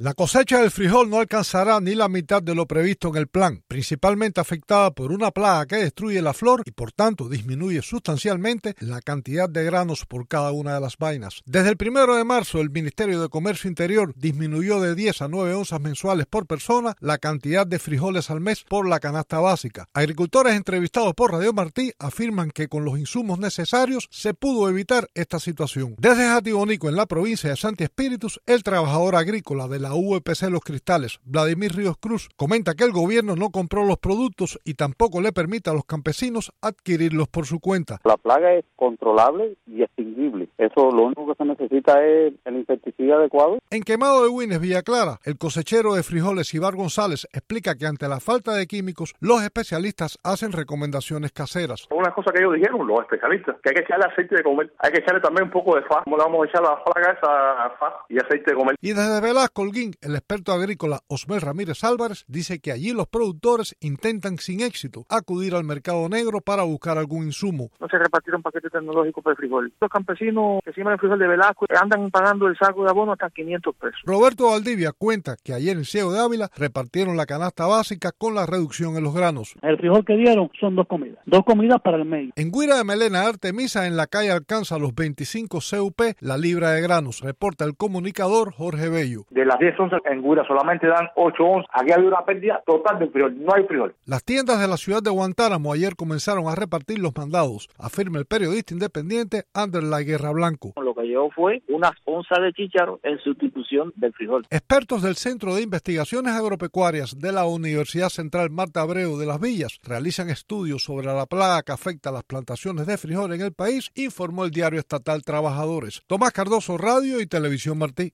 La cosecha del frijol no alcanzará ni la mitad de lo previsto en el plan, principalmente afectada por una plaga que destruye la flor y por tanto disminuye sustancialmente la cantidad de granos por cada una de las vainas. Desde el 1 de marzo, el Ministerio de Comercio Interior disminuyó de 10 a 9 onzas mensuales por persona la cantidad de frijoles al mes por la canasta básica. Agricultores entrevistados por Radio Martí afirman que con los insumos necesarios se pudo evitar esta situación. Desde Jatibonico, en la provincia de Santi Espíritus, el trabajador agrícola de la UPC Los Cristales, Vladimir Ríos Cruz, comenta que el gobierno no compró los productos y tampoco le permite a los campesinos adquirirlos por su cuenta. La plaga es controlable y extinguible. Eso lo único que se necesita es el insecticida adecuado. En Quemado de Güines, Villa Clara, el cosechero de frijoles Ibar González explica que ante la falta de químicos, los especialistas hacen recomendaciones caseras. Una cosa que ellos dijeron, los especialistas, que hay que echarle aceite de comer, hay que echarle también un poco de FAS, como le vamos a echar a la plaga esa FAS y aceite de comer. Y desde Velasco, Holguín, el experto agrícola Osmel Ramírez Álvarez dice que allí los productores intentan sin éxito acudir al mercado negro para buscar algún insumo. No se repartieron paquetes tecnológicos para el frijol. Los campesinos que siembran el frijol de Velasco andan pagando el saco de abono hasta 500 pesos. Roberto Valdivia cuenta que ayer en Ciego de Ávila repartieron la canasta básica con la reducción en los granos. El frijol que dieron son 2 comidas para el medio. En Guira de Melena, Artemisa, en la calle alcanza los 25 CUP la libra de granos, reporta el comunicador Jorge Bello. De las 10 onzas en Guira solamente dan 8 onzas. Aquí hay una pérdida total de frijol, no hay frijol. Las tiendas de la ciudad de Guantánamo ayer comenzaron a repartir los mandados, afirma el periodista independiente Anderlay Guerra Blanco. Lo que llegó fue unas onzas de chícharo en sustitución del frijol. Expertos del Centro de Investigaciones Agropecuarias de la Universidad Central Marta Abreu de Las Villas realizan estudios sobre la plaga que afecta a las plantaciones de frijol en el país, informó el diario estatal Trabajadores. Tomás Cardoso, Radio y Televisión Martí.